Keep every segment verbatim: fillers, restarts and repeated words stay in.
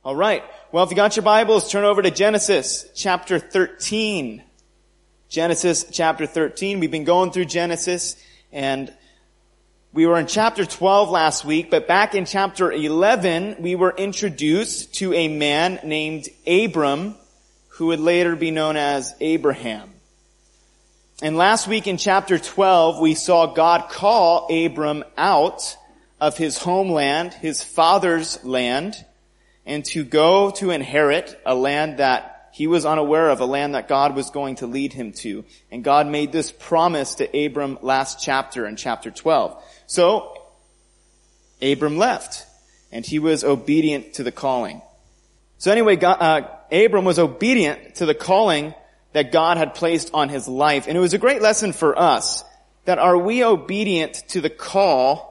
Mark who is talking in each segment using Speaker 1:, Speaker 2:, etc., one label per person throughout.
Speaker 1: All right. Well, if you got your Bibles, turn over to Genesis chapter thirteen. Genesis chapter thirteen. We've been going through Genesis, and we were in chapter twelve last week, but back in chapter eleven, we were introduced to a man named Abram, who would later be known as Abraham. And last week in chapter twelve, we saw God call Abram out of his homeland, his father's land, and to go to inherit a land that he was unaware of, a land that God was going to lead him to. And God made this promise to Abram last chapter in chapter twelve. So, Abram left, and he was obedient to the calling. So anyway, God, uh, Abram was obedient to the calling that God had placed on his life. And it was a great lesson for us, that are we obedient to the call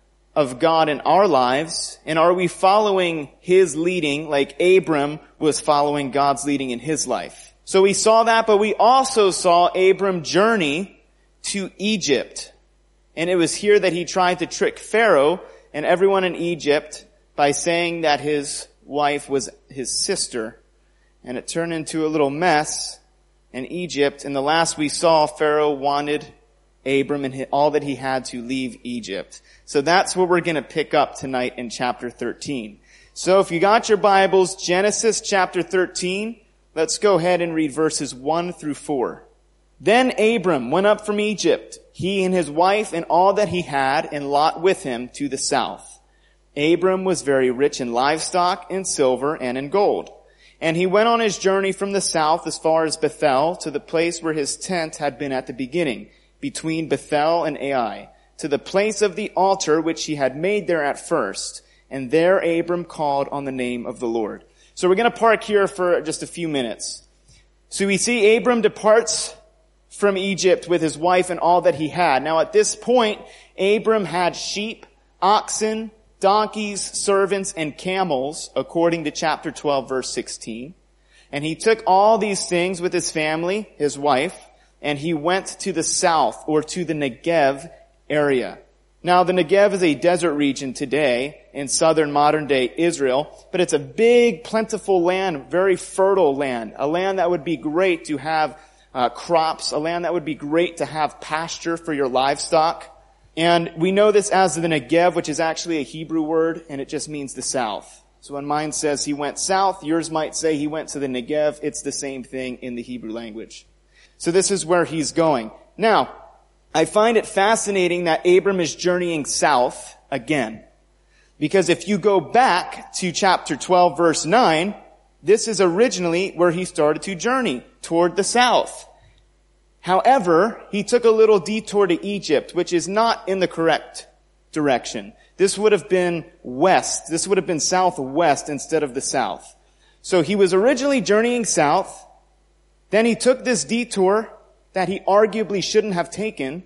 Speaker 1: of God in our lives, and are we following his leading like Abram was following God's leading in his life? So we saw that, but we also saw Abram journey to Egypt. And it was here that he tried to trick Pharaoh and everyone in Egypt by saying that his wife was his sister. And it turned into a little mess in Egypt. And the last we saw, Pharaoh wanted Abram and all that he had to leave Egypt. So that's where we're going to pick up tonight in chapter thirteen. So if you got your Bibles, Genesis chapter thirteen, let's go ahead and read verses one through four. Then Abram went up from Egypt, he and his wife and all that he had, and Lot with him to the south. Abram was very rich in livestock, in silver, and in gold. And he went on his journey from the south as far as Bethel, to the place where his tent had been at the beginning, between Bethel and Ai, to the place of the altar which he had made there at first. And there Abram called on the name of the Lord. So we're going to park here for just a few minutes. So we see Abram departs from Egypt with his wife and all that he had. Now at this point, Abram had sheep, oxen, donkeys, servants, and camels, according to chapter twelve, verse sixteen. And he took all these things with his family, his wife, and he went to the south, or to the Negev area. Now, the Negev is a desert region today in southern modern-day Israel, but it's a big, plentiful land, very fertile land, a land that would be great to have uh, crops, a land that would be great to have pasture for your livestock. And we know this as the Negev, which is actually a Hebrew word, and it just means the south. So when mine says he went south, yours might say he went to the Negev. It's the same thing in the Hebrew language. So this is where he's going. Now, I find it fascinating that Abram is journeying south again. Because if you go back to chapter twelve, verse nine, this is originally where he started to journey, toward the south. However, he took a little detour to Egypt, which is not in the correct direction. This would have been west. This would have been southwest instead of the south. So he was originally journeying south. Then he took this detour that he arguably shouldn't have taken,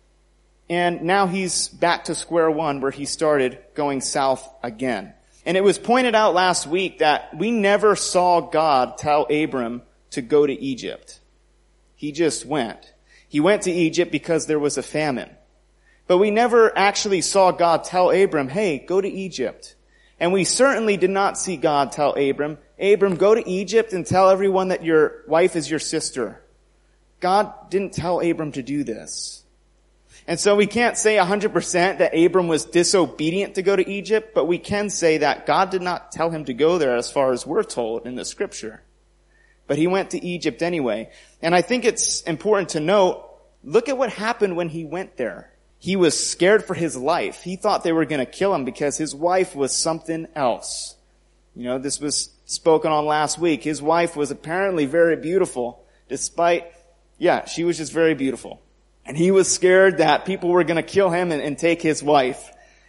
Speaker 1: and now he's back to square one where he started, going south again. And it was pointed out last week that we never saw God tell Abram to go to Egypt. He just went. He went to Egypt because there was a famine. But we never actually saw God tell Abram, hey, go to Egypt. And we certainly did not see God tell Abram, Abram, go to Egypt and tell everyone that your wife is your sister. God didn't tell Abram to do this. And so we can't say one hundred percent that Abram was disobedient to go to Egypt, but we can say that God did not tell him to go there as far as we're told in the scripture. But he went to Egypt anyway. And I think it's important to note, look at what happened when he went there. He was scared for his life. He thought they were going to kill him because his wife was something else. You know, this was spoken on last week. His wife was apparently very beautiful, despite, yeah, she was just very beautiful. And he was scared that people were going to kill him and, and take his wife.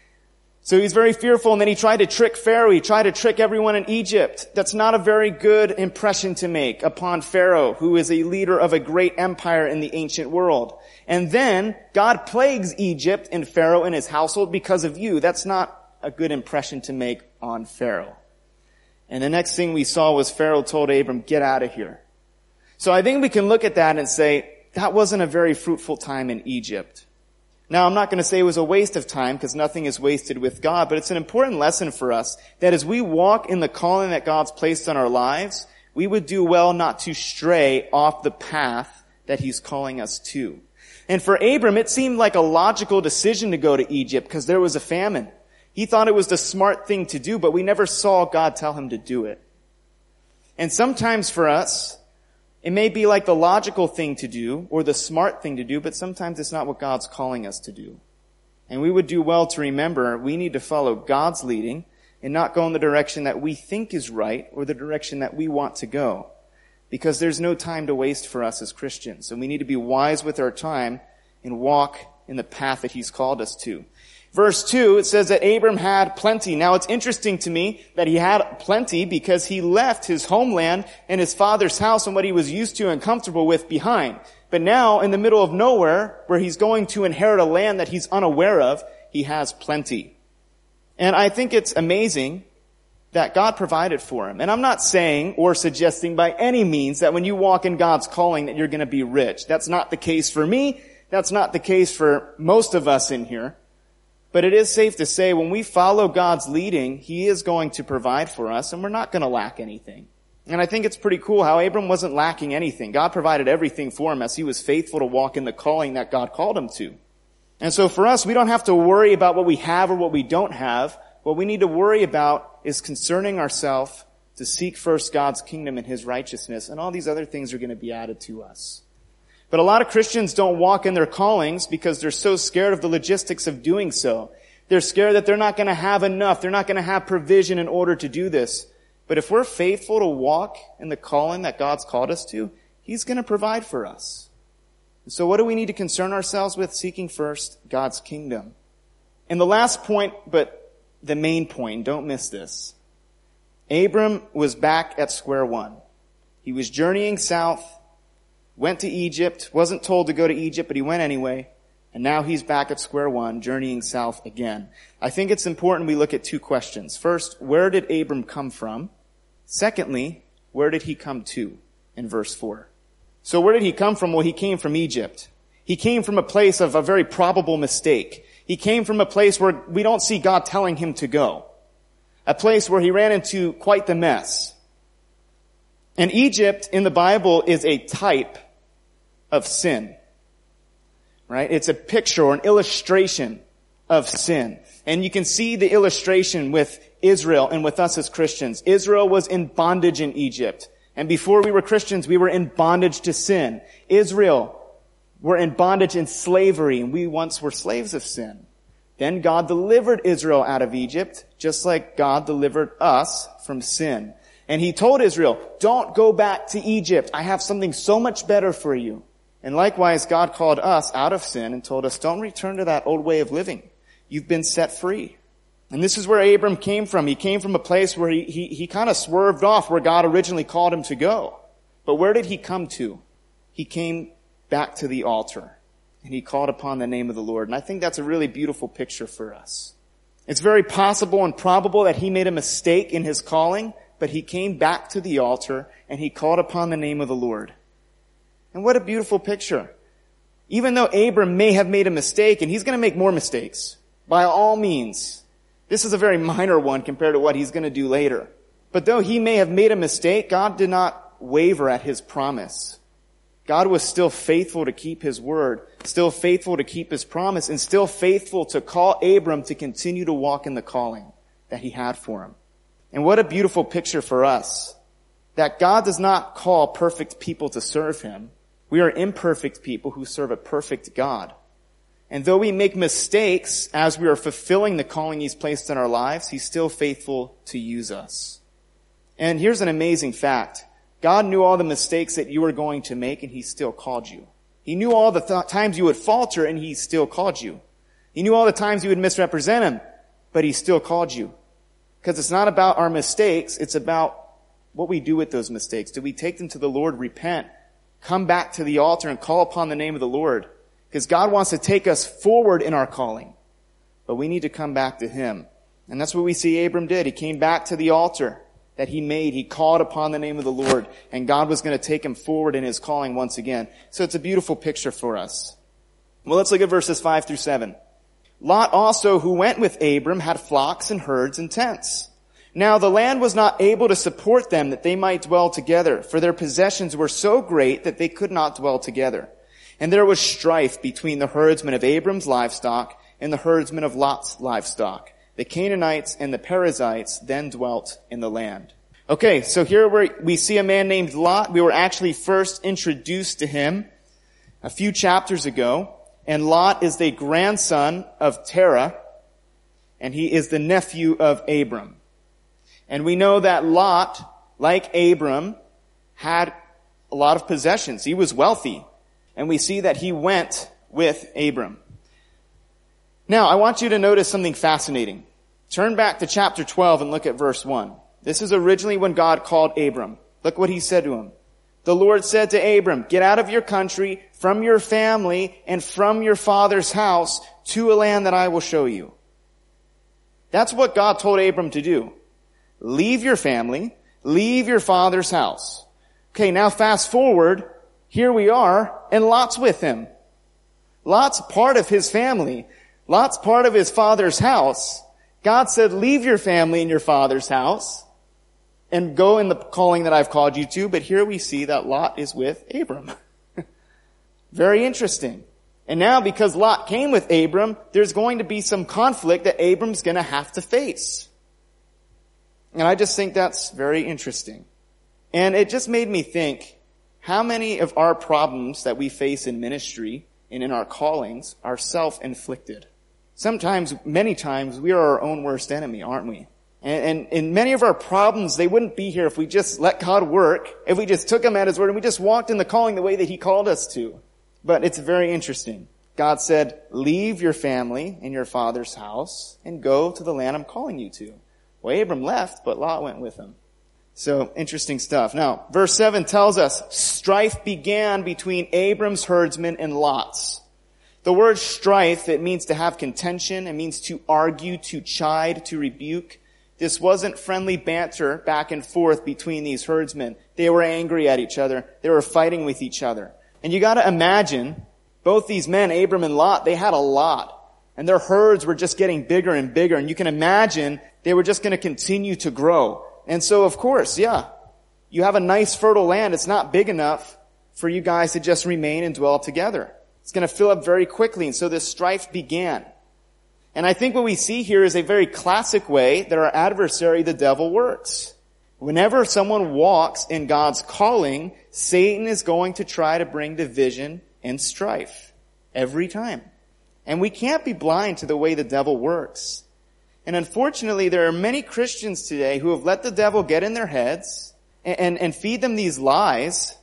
Speaker 1: So he's very fearful, and then he tried to trick Pharaoh. He tried to trick everyone in Egypt. That's not a very good impression to make upon Pharaoh, who is a leader of a great empire in the ancient world. And then God plagues Egypt and Pharaoh and his household because of you. That's not a good impression to make on Pharaoh. And the next thing we saw was Pharaoh told Abram, get out of here. So I think we can look at that and say, that wasn't a very fruitful time in Egypt. Now, I'm not going to say it was a waste of time because nothing is wasted with God, but it's an important lesson for us that as we walk in the calling that God's placed on our lives, we would do well not to stray off the path that he's calling us to. And for Abram, it seemed like a logical decision to go to Egypt because there was a famine. He thought it was the smart thing to do, but we never saw God tell him to do it. And sometimes for us, it may be like the logical thing to do or the smart thing to do, but sometimes it's not what God's calling us to do. And we would do well to remember we need to follow God's leading and not go in the direction that we think is right or the direction that we want to go. Because there's no time to waste for us as Christians. And we need to be wise with our time and walk in the path that he's called us to. Verse two, it says that Abram had plenty. Now it's interesting to me that he had plenty because he left his homeland and his father's house and what he was used to and comfortable with behind. But now, in the middle of nowhere, where he's going to inherit a land that he's unaware of, he has plenty. And I think it's amazing that God provided for him. And I'm not saying or suggesting by any means that when you walk in God's calling that you're going to be rich. That's not the case for me. That's not the case for most of us in here. But it is safe to say when we follow God's leading, he is going to provide for us and we're not going to lack anything. And I think it's pretty cool how Abram wasn't lacking anything. God provided everything for him as he was faithful to walk in the calling that God called him to. And so for us, we don't have to worry about what we have or what we don't have. What we need to worry about is concerning ourselves to seek first God's kingdom and his righteousness, and all these other things are going to be added to us. But a lot of Christians don't walk in their callings because they're so scared of the logistics of doing so. They're scared that they're not going to have enough. They're not going to have provision in order to do this. But if we're faithful to walk in the calling that God's called us to, he's going to provide for us. So what do we need to concern ourselves with? Seeking first God's kingdom. And the last point, but the main point, don't miss this. Abram was back at square one. He was journeying south, went to Egypt, wasn't told to go to Egypt, but he went anyway. And now he's back at square one, journeying south again. I think it's important we look at two questions. First, where did Abram come from? Secondly, where did he come to in verse four? So where did he come from? Well, he came from Egypt. He came from a place of a very probable mistake. He came from a place where we don't see God telling him to go. A place where he ran into quite the mess. And Egypt in the Bible is a type of sin. Right? It's a picture or an illustration of sin. And you can see the illustration with Israel and with us as Christians. Israel was in bondage in Egypt. And before we were Christians, we were in bondage to sin. Israel were in bondage in slavery, and we once were slaves of sin. Then God delivered Israel out of Egypt, just like God delivered us from sin. And he told Israel, don't go back to Egypt. I have something so much better for you. And likewise, God called us out of sin and told us, don't return to that old way of living. You've been set free. And this is where Abram came from. He came from a place where he, he, he kind of swerved off where God originally called him to go. But where did he come to? He came back to the altar and he called upon the name of the Lord. And I think that's a really beautiful picture for us. It's very possible and probable that he made a mistake in his calling, but he came back to the altar and he called upon the name of the Lord. And what a beautiful picture. Even though Abram may have made a mistake, and he's going to make more mistakes, by all means. This is a very minor one compared to what he's going to do later. But though he may have made a mistake, God did not waver at his promise. God was still faithful to keep his word, still faithful to keep his promise, and still faithful to call Abram to continue to walk in the calling that he had for him. And what a beautiful picture for us, that God does not call perfect people to serve him. We are imperfect people who serve a perfect God. And though we make mistakes as we are fulfilling the calling he's placed in our lives, he's still faithful to use us. And here's an amazing fact. God knew all the mistakes that you were going to make, and he still called you. He knew all the th- times you would falter, and he still called you. He knew all the times you would misrepresent him, but he still called you. Because it's not about our mistakes, it's about what we do with those mistakes. Do we take them to the Lord, repent, come back to the altar and call upon the name of the Lord? Because God wants to take us forward in our calling. But we need to come back to him. And that's what we see Abram did. He came back to the altar that he made. He called upon the name of the Lord. And God was going to take him forward in his calling once again. So it's a beautiful picture for us. Well, let's look at verses five through seven. Lot also, who went with Abram, had flocks and herds and tents. Now the land was not able to support them that they might dwell together, for their possessions were so great that they could not dwell together. And there was strife between the herdsmen of Abram's livestock and the herdsmen of Lot's livestock. The Canaanites and the Perizzites then dwelt in the land. Okay, so here we we see a man named Lot. We were actually first introduced to him a few chapters ago. And Lot is the grandson of Terah, and he is the nephew of Abram. And we know that Lot, like Abram, had a lot of possessions. He was wealthy. And we see that he went with Abram. Now, I want you to notice something fascinating. Turn back to chapter twelve and look at verse one. This is originally when God called Abram. Look what he said to him. The Lord said to Abram, get out of your country, from your family, and from your father's house to a land that I will show you. That's what God told Abram to do. Leave your family, leave your father's house. Okay, now fast forward. Here we are, and Lot's with him. Lot's part of his family. Lot's part of his father's house. God said, leave your family and your father's house and go in the calling that I've called you to. But here we see that Lot is with Abram. Very interesting. And now because Lot came with Abram, there's going to be some conflict that Abram's going to have to face. And I just think that's very interesting. And it just made me think, how many of our problems that we face in ministry and in our callings are self-inflicted? Sometimes, many times, we are our own worst enemy, aren't we? And, and, and many of our problems, they wouldn't be here if we just let God work, if we just took him at his word and we just walked in the calling the way that he called us to. But it's very interesting. God said, leave your family and your father's house and go to the land I'm calling you to. Well, Abram left, but Lot went with him. So, interesting stuff. Now, verse seven tells us, strife began between Abram's herdsmen and Lot's. The word strife, it means to have contention. It means to argue, to chide, to rebuke. This wasn't friendly banter back and forth between these herdsmen. They were angry at each other. They were fighting with each other. And you gotta imagine, both these men, Abram and Lot, they had a lot. And their herds were just getting bigger and bigger. And you can imagine they were just gonna continue to grow. And so, of course, yeah, you have a nice fertile land. It's not big enough for you guys to just remain and dwell together. It's going to fill up very quickly. And so this strife began. And I think what we see here is a very classic way that our adversary, the devil, works. Whenever someone walks in God's calling, Satan is going to try to bring division and strife every time. And we can't be blind to the way the devil works. And unfortunately, there are many Christians today who have let the devil get in their heads and, and, and feed them these lies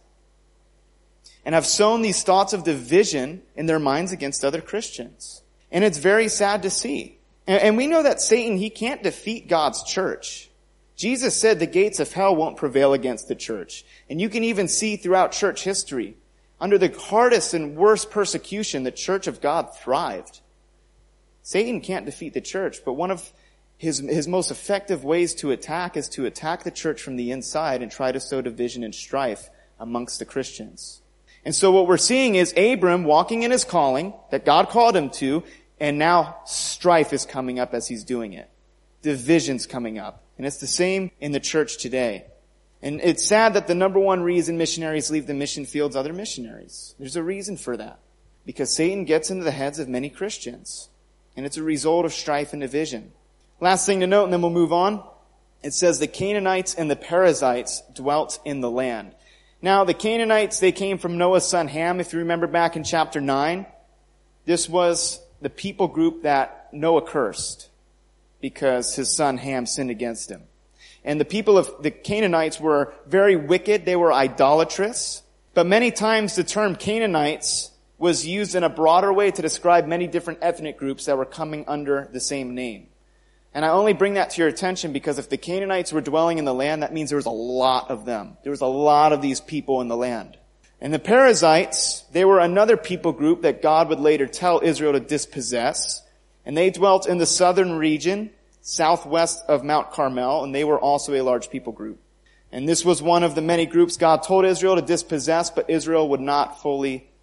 Speaker 1: and have sown these thoughts of division in their minds against other Christians. And it's very sad to see. And, and we know that Satan, he can't defeat God's church. Jesus said the gates of hell won't prevail against the church. And you can even see throughout church history, under the hardest and worst persecution, the church of God thrived. Satan can't defeat the church, but one of his, his most effective ways to attack is to attack the church from the inside and try to sow division and strife amongst the Christians. And so what we're seeing is Abram walking in his calling that God called him to, and now strife is coming up as he's doing it. Division's coming up. And it's the same in the church today. And it's sad that the number one reason missionaries leave the mission field is other missionaries. There's a reason for that. Because Satan gets into the heads of many Christians. And it's a result of strife and division. Last thing to note, and then we'll move on. It says the Canaanites and the Perizzites dwelt in the land. Now, the Canaanites, they came from Noah's son Ham, if you remember back in chapter nine. This was the people group that Noah cursed because his son Ham sinned against him. And the people of the Canaanites were very wicked. They were idolatrous. But many times the term Canaanites was used in a broader way to describe many different ethnic groups that were coming under the same name. And I only bring that to your attention because if the Canaanites were dwelling in the land, that means there was a lot of them. There was a lot of these people in the land. And the Perizzites, they were another people group that God would later tell Israel to dispossess. And they dwelt in the southern region, southwest of Mount Carmel, and they were also a large people group. And this was one of the many groups God told Israel to dispossess, but Israel would not fully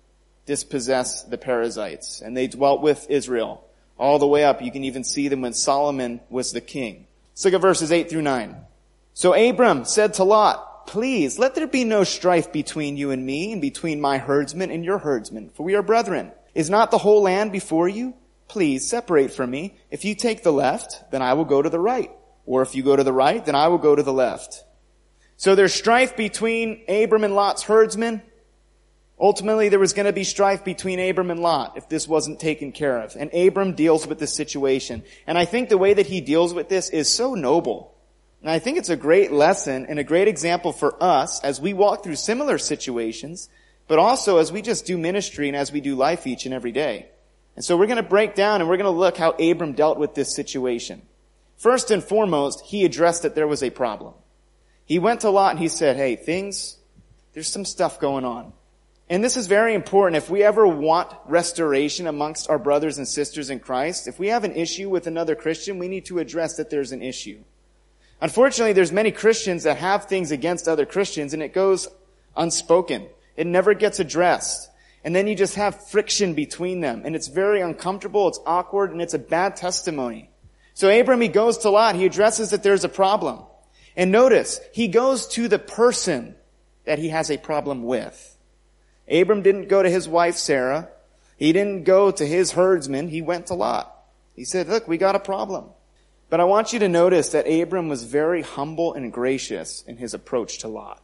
Speaker 1: dispossess the Perizzites. And they dwelt with Israel all the way up. You can even see them when Solomon was the king. Let's look at verses eight through nine. So Abram said to Lot, please, let there be no strife between you and me, and between my herdsmen and your herdsmen, for we are brethren. Is not the whole land before you? Please separate from me. If you take the left, then I will go to the right. Or if you go to the right, then I will go to the left. So there's strife between Abram and Lot's herdsmen. Ultimately, there was going to be strife between Abram and Lot if this wasn't taken care of. And Abram deals with this situation. And I think the way that he deals with this is so noble. And I think it's a great lesson and a great example for us as we walk through similar situations, but also as we just do ministry and as we do life each and every day. And so we're going to break down and we're going to look how Abram dealt with this situation. First and foremost, he addressed that there was a problem. He went to Lot and he said, hey, things, there's some stuff going on. And this is very important. If we ever want restoration amongst our brothers and sisters in Christ, if we have an issue with another Christian, we need to address that there's an issue. Unfortunately, there's many Christians that have things against other Christians and it goes unspoken. It never gets addressed. And then you just have friction between them. And it's very uncomfortable, it's awkward, and it's a bad testimony. So Abram, he goes to Lot, he addresses that there's a problem. And notice, he goes to the person that he has a problem with. Abram didn't go to his wife Sarah. He didn't go to his herdsman. He went to Lot. He said, look, we got a problem. But I want you to notice that Abram was very humble and gracious in his approach to Lot.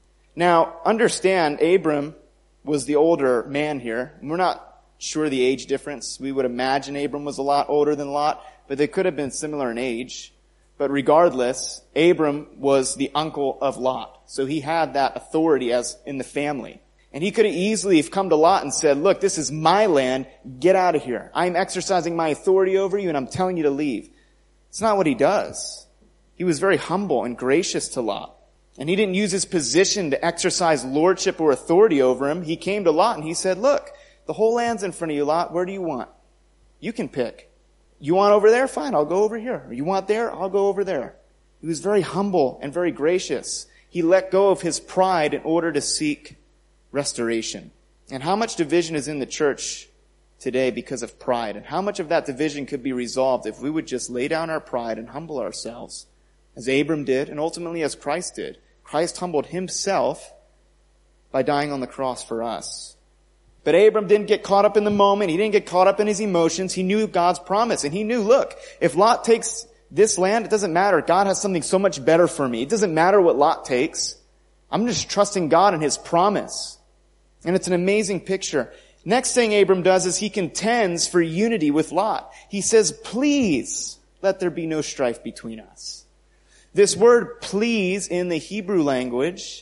Speaker 1: Now, understand, Abram was the older man here. We're not sure the age difference. We would imagine Abram was a lot older than Lot, but they could have been similar in age. But regardless, Abram was the uncle of Lot. So he had that authority as in the family. And he could have easily have come to Lot and said, look, this is my land. Get out of here. I'm exercising my authority over you and I'm telling you to leave. It's not what he does. He was very humble and gracious to Lot. And he didn't use his position to exercise lordship or authority over him. He came to Lot and he said, look, the whole land's in front of you, Lot. Where do you want? You can pick. You want over there? Fine, I'll go over here. Or you want there? I'll go over there. He was very humble and very gracious. He let go of his pride in order to seek restoration. And how much division is in the church today because of pride? And how much of that division could be resolved if we would just lay down our pride and humble ourselves, as Abram did and ultimately as Christ did. Christ humbled himself by dying on the cross for us. But Abram didn't get caught up in the moment. He didn't get caught up in his emotions. He knew God's promise. And he knew, look, if Lot takes this land, it doesn't matter. God has something so much better for me. It doesn't matter what Lot takes. I'm just trusting God and his promise. And it's an amazing picture. Next thing Abram does is he contends for unity with Lot. He says, please let there be no strife between us. This word please in the Hebrew language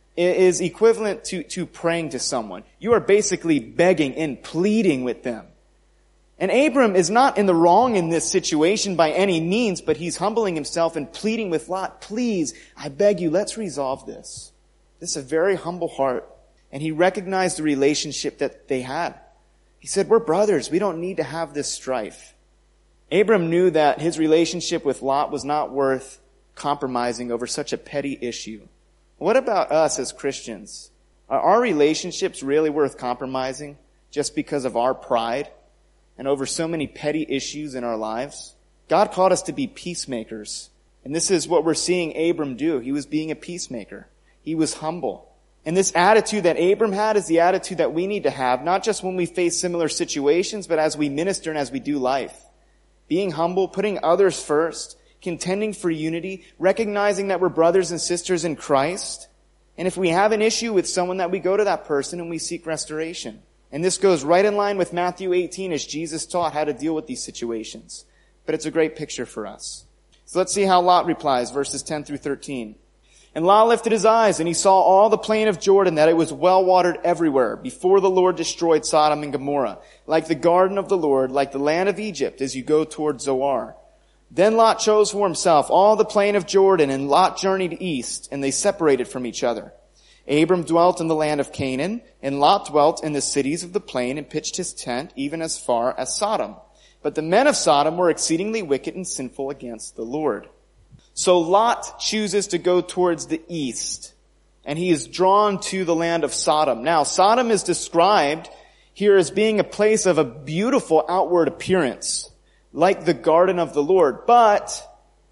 Speaker 1: is equivalent to, to praying to someone. You are basically begging and pleading with them. And Abram is not in the wrong in this situation by any means, but he's humbling himself and pleading with Lot, please, I beg you, let's resolve this. This is a very humble heart. And he recognized the relationship that they had. He said, we're brothers. We don't need to have this strife. Abram knew that his relationship with Lot was not worth compromising over such a petty issue. What about us as Christians? Are our relationships really worth compromising just because of our pride and over so many petty issues in our lives? God called us to be peacemakers. And this is what we're seeing Abram do. He was being a peacemaker. He was humble. And this attitude that Abram had is the attitude that we need to have, not just when we face similar situations, but as we minister and as we do life. Being humble, putting others first, contending for unity, recognizing that we're brothers and sisters in Christ. And if we have an issue with someone, that we go to that person and we seek restoration. And this goes right in line with Matthew eighteen as Jesus taught how to deal with these situations. But it's a great picture for us. So let's see how Lot replies, verses ten through thirteen. And Lot lifted his eyes, and he saw all the plain of Jordan, that it was well watered everywhere, before the Lord destroyed Sodom and Gomorrah, like the garden of the Lord, like the land of Egypt, as you go toward Zoar. Then Lot chose for himself all the plain of Jordan, and Lot journeyed east, and they separated from each other. Abram dwelt in the land of Canaan, and Lot dwelt in the cities of the plain, and pitched his tent even as far as Sodom. But the men of Sodom were exceedingly wicked and sinful against the Lord. So Lot chooses to go towards the east, and he is drawn to the land of Sodom. Now, Sodom is described here as being a place of a beautiful outward appearance, like the garden of the Lord. But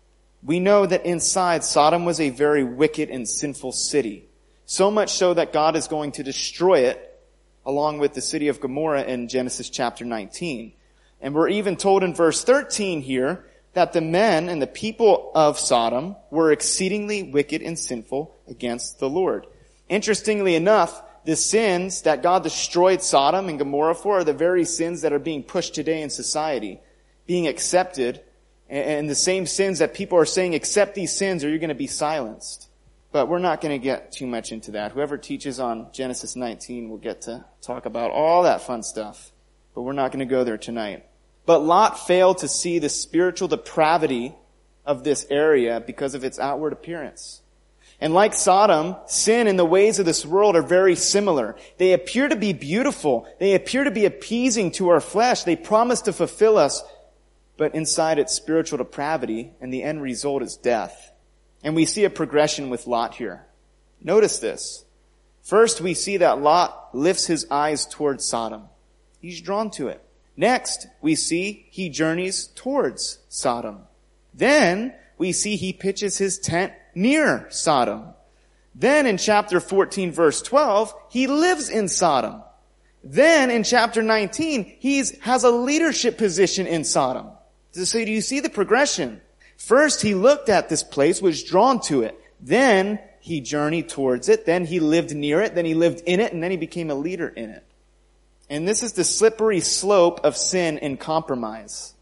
Speaker 1: we know that inside, Sodom was a very wicked and sinful city. So much so that God is going to destroy it, along with the city of Gomorrah in Genesis chapter nineteen. And we're even told in verse thirteen here that the men and the people of Sodom were exceedingly wicked and sinful against the Lord. Interestingly enough, the sins that God destroyed Sodom and Gomorrah for are the very sins that are being pushed today in society, being accepted, and the same sins that people are saying, accept these sins or you're going to be silenced. But we're not going to get too much into that. Whoever teaches on Genesis nineteen will get to talk about all that fun stuff. But we're not going to go there tonight. But Lot failed to see the spiritual depravity of this area because of its outward appearance. And like Sodom, sin and the ways of this world are very similar. They appear to be beautiful. They appear to be appeasing to our flesh. They promise to fulfill us. But inside it's spiritual depravity, and the end result is death. And we see a progression with Lot here. Notice this. First, we see that Lot lifts his eyes towards Sodom. He's drawn to it. Next, we see he journeys towards Sodom. Then, we see he pitches his tent near Sodom. Then, in chapter fourteen, verse twelve, he lives in Sodom. Then, in chapter nineteen, he has a leadership position in Sodom. So do you see the progression? First, he looked at this place, was drawn to it. Then, he journeyed towards it. Then, he lived near it. Then, he lived in it. And then, he became a leader in it. And this is the slippery slope of sin and compromise.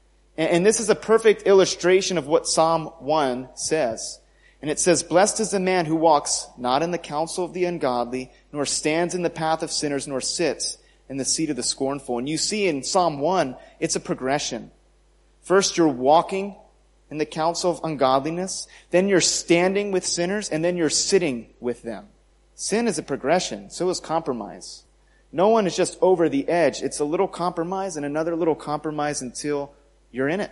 Speaker 1: And this is a perfect illustration of what Psalm one says. And it says, blessed is the man who walks not in the counsel of the ungodly, nor stands in the path of sinners, nor sits in the seat of the scornful. And you see in Psalm one, it's a progression. First, you're walking in the counsel of ungodliness. Then you're standing with sinners, and then you're sitting with them. Sin is a progression. So is compromise. No one is just over the edge. It's a little compromise and another little compromise until you're in it.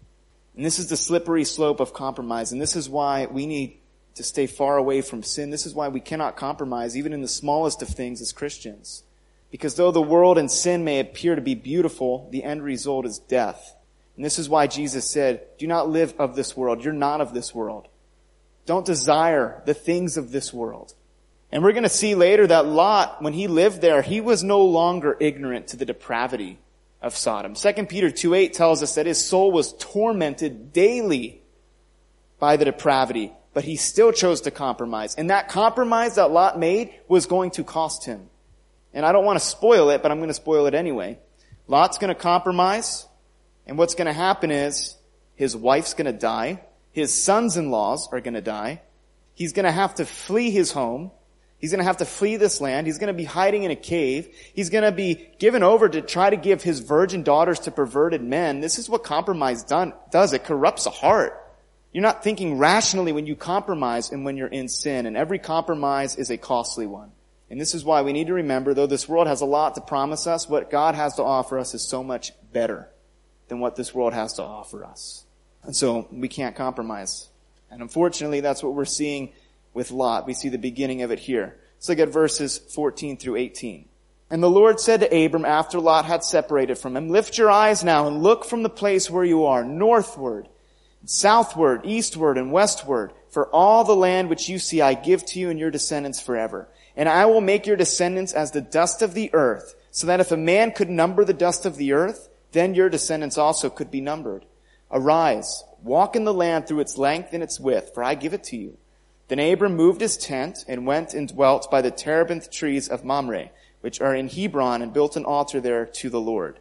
Speaker 1: And this is the slippery slope of compromise. And this is why we need to stay far away from sin. This is why we cannot compromise even in the smallest of things as Christians. Because though the world and sin may appear to be beautiful, the end result is death. And this is why Jesus said, do not live of this world. You're not of this world. Don't desire the things of this world. And we're going to see later that Lot, when he lived there, he was no longer ignorant to the depravity of Sodom. Second Peter two eight tells us that his soul was tormented daily by the depravity, but he still chose to compromise. And that compromise that Lot made was going to cost him. And I don't want to spoil it, but I'm going to spoil it anyway. Lot's going to compromise, and what's going to happen is his wife's going to die, his sons-in-laws are going to die, he's going to have to flee his home, he's going to have to flee this land. He's going to be hiding in a cave. He's going to be given over to try to give his virgin daughters to perverted men. This is what compromise done, does. It corrupts a heart. You're not thinking rationally when you compromise and when you're in sin. And every compromise is a costly one. And this is why we need to remember, though this world has a lot to promise us, what God has to offer us is so much better than what this world has to offer us. And so we can't compromise. And unfortunately, that's what we're seeing with Lot. We see the beginning of it here. Let's look at verses fourteen through eighteen. And the Lord said to Abram after Lot had separated from him, lift your eyes now and look from the place where you are, northward, southward, eastward, and westward. For all the land which you see I give to you and your descendants forever. And I will make your descendants as the dust of the earth, so that if a man could number the dust of the earth, then your descendants also could be numbered. Arise, walk in the land through its length and its width, for I give it to you. Then Abram moved his tent and went and dwelt by the terebinth trees of Mamre, which are in Hebron, and built an altar there to the Lord.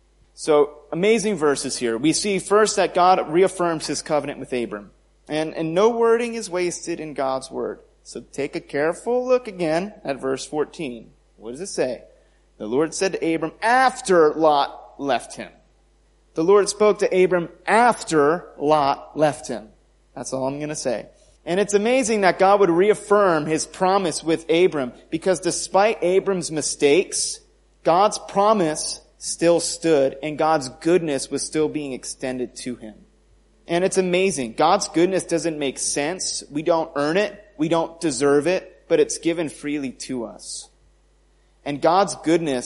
Speaker 1: So, amazing verses here. We see first that God reaffirms his covenant with Abram. And, and no wording is wasted in God's word. So take a careful look again at verse fourteen. What does it say? The Lord said to Abram after Lot left him. The Lord spoke to Abram after Lot left him. That's all I'm going to say. And it's amazing that God would reaffirm his promise with Abram, because despite Abram's mistakes, God's promise still stood and God's goodness was still being extended to him. And it's amazing. God's goodness doesn't make sense. We don't earn it. We don't deserve it, but it's given freely to us. And God's goodness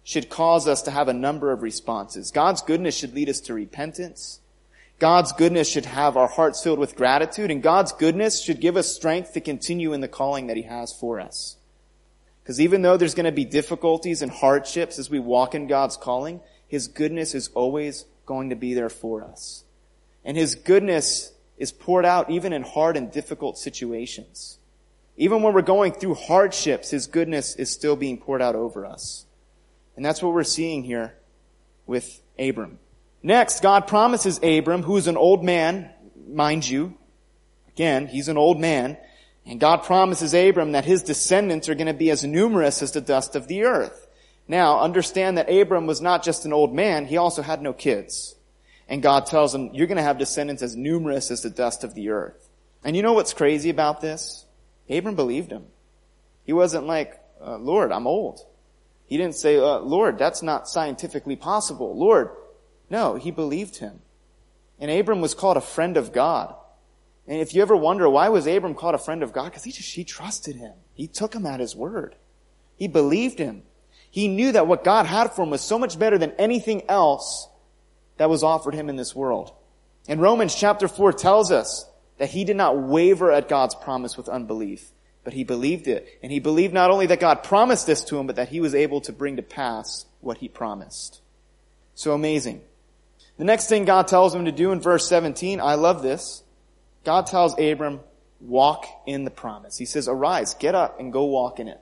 Speaker 1: should cause us to have a number of responses. God's goodness should lead us to repentance. God's goodness should have our hearts filled with gratitude, and God's goodness should give us strength to continue in the calling that He has for us. Because even though there's going to be difficulties and hardships as we walk in God's calling, His goodness is always going to be there for us. And His goodness is poured out even in hard and difficult situations. Even when we're going through hardships, His goodness is still being poured out over us. And that's what we're seeing here with Abram. Next, God promises Abram, who is an old man, mind you. Again, he's an old man. And God promises Abram that his descendants are going to be as numerous as the dust of the earth. Now, understand that Abram was not just an old man, he also had no kids. And God tells him, you're going to have descendants as numerous as the dust of the earth. And you know what's crazy about this? Abram believed him. He wasn't like, uh, Lord, I'm old. He didn't say, uh, Lord, that's not scientifically possible. Lord, no, he believed him. And Abram was called a friend of God. And if you ever wonder, why was Abram called a friend of God? Because he just, he trusted him. He took him at his word. He believed him. He knew that what God had for him was so much better than anything else that was offered him in this world. And Romans chapter four tells us that he did not waver at God's promise with unbelief, but he believed it. And he believed not only that God promised this to him, but that he was able to bring to pass what he promised. So amazing. The next thing God tells him to do in verse seventeen, I love this. God tells Abram, walk in the promise. He says, arise, get up and go walk in it.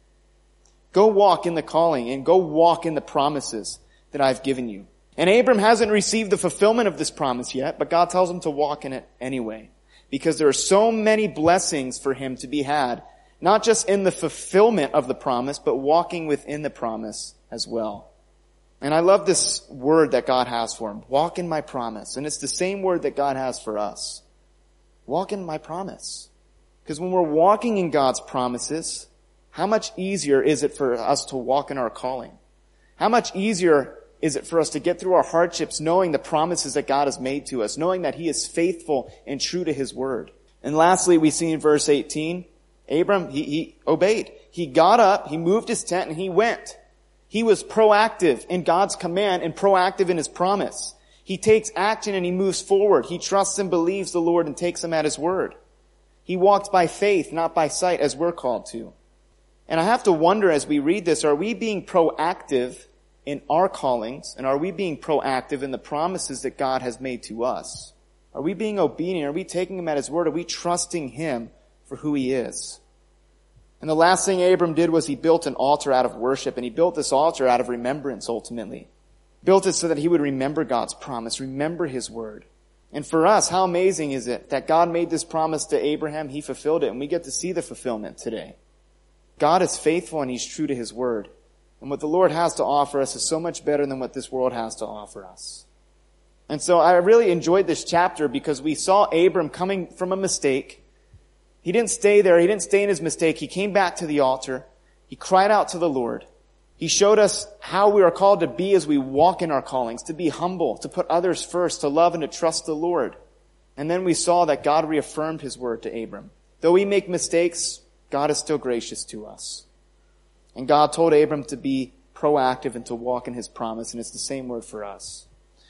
Speaker 1: Go walk in the calling and go walk in the promises that I've given you. And Abram hasn't received the fulfillment of this promise yet, but God tells him to walk in it anyway. Because there are so many blessings for him to be had, not just in the fulfillment of the promise, but walking within the promise as well. And I love this word that God has for him. Walk in my promise. And it's the same word that God has for us. Walk in my promise. Because when we're walking in God's promises, how much easier is it for us to walk in our calling? How much easier is it for us to get through our hardships knowing the promises that God has made to us, knowing that He is faithful and true to His word? And lastly, we see in verse eighteen, Abram, he, he obeyed. He got up, he moved his tent, and he went. He was proactive in God's command and proactive in His promise. He takes action and he moves forward. He trusts and believes the Lord and takes Him at His word. He walked by faith, not by sight, as we're called to. And I have to wonder as we read this, are we being proactive in our callings, and are we being proactive in the promises that God has made to us? Are we being obedient? Are we taking Him at His word? Are we trusting Him for who He is? And the last thing Abram did was he built an altar out of worship, and he built this altar out of remembrance ultimately. Built it so that he would remember God's promise, remember His word. And for us, how amazing is it that God made this promise to Abraham, He fulfilled it, and we get to see the fulfillment today. God is faithful and He's true to His word. And what the Lord has to offer us is so much better than what this world has to offer us. And so I really enjoyed this chapter because we saw Abram coming from a mistake. He didn't stay there. He didn't stay in his mistake. He came back to the altar. He cried out to the Lord. He showed us how we are called to be as we walk in our callings, to be humble, to put others first, to love and to trust the Lord. And then we saw that God reaffirmed His word to Abram. Though we make mistakes, God is still gracious to us. And God told Abram to be proactive and to walk in His promise, and it's the same word for us.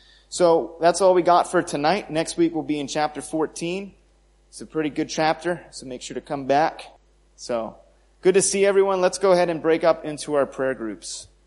Speaker 1: So that's all we got for tonight. Next week we'll be in chapter fourteen. It's a pretty good chapter, so make sure to come back. So, good to see everyone. Let's go ahead and break up into our prayer groups.